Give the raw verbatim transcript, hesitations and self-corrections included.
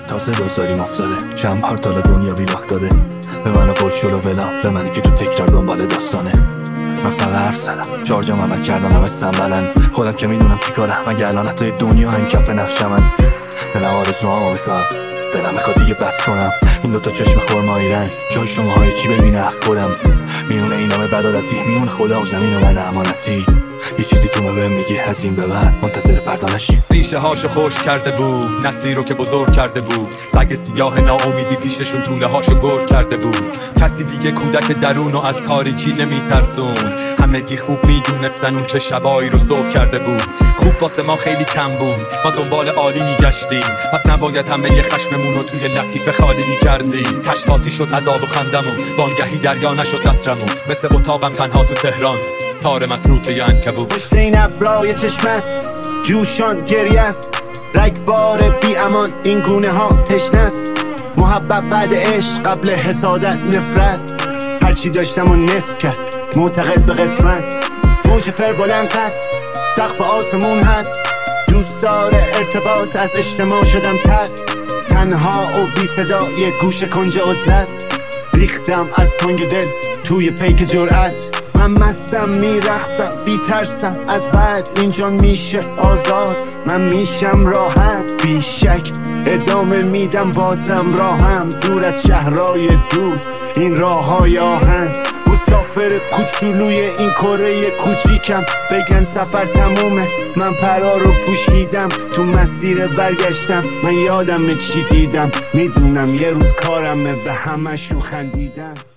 تازه بازاریم افتاده، چند بار تالا دنیا بیلاخت داده به منو پرشل و ولا، به منی که تو تکرار دنبال داستانه. من فقط حرف زدم، چارجام عمل کردم، همه سنبلن خودم که میدونم چی کارم، مگه الان توی دنیا هنکف نقشم من. دلم آرزوهامو میخواد، دلم میخواد دیگه بس کنم، این دوتا چشم خرمایی رنگ جای شماهای چی ببینه خودم. میونه این نامه بدالتی، میونه خدا و زمین و من امانتی. یه چیزی تو بهم میگه از این به بعد منتظر فردا نشی. ریشه هاشو خوش کرده بود، نسلی رو که بزرگ کرده بود، سگ سیاه ناامیدی پیششون طوله هاشو گرگ کرده بود. کسی دیگه کودک درونو از تاریکی نمیترسوند، همگی خوب میدونستن اون چه شبایی رو صبح کرده بود. خوب واسه ما خیلی کم بود، ما دنبال عالی میگشتیم، پس نباید همه ی خشممون رو توی لطیفه خالی میکردیم. تشقاطی شد عذاب و خندمون، بانگهی دریا نشد قطرمون، مثل اتاقم تنها تو تهران تار متروکه ی عنکبوت. پشت این ابرای چشم است، جوشان گریه است، رگبار بی امان این گونه ها تشنه است. محبت بعد عشق، قبل حسادت نفرت، هرچی داشتم و نصف کرد معتقد به قسمت. موج فر بلند قد، سقف آسمون حد، دوست داره ارتباط، از اجتماع شدم تر. تنها و بی صدا یه گوش کنج عزلت، ریختم از تنگ دل توی پیک جرأت. من مستم میرقصم بی ترسم، از بعد اینجا میشه آزاد، من میشم راحت بی شک. ادامه میدم بازم راهم، دور از شهرهای دور این راه های آهن. مسافر کوچولوی این کره کوچیکم، بگن سفر تمومه من پرا رو پوشیدم. تو مسیر برگشتم من یادم چی دیدم، میدونم یه روز کارمه به همشون خندیدم.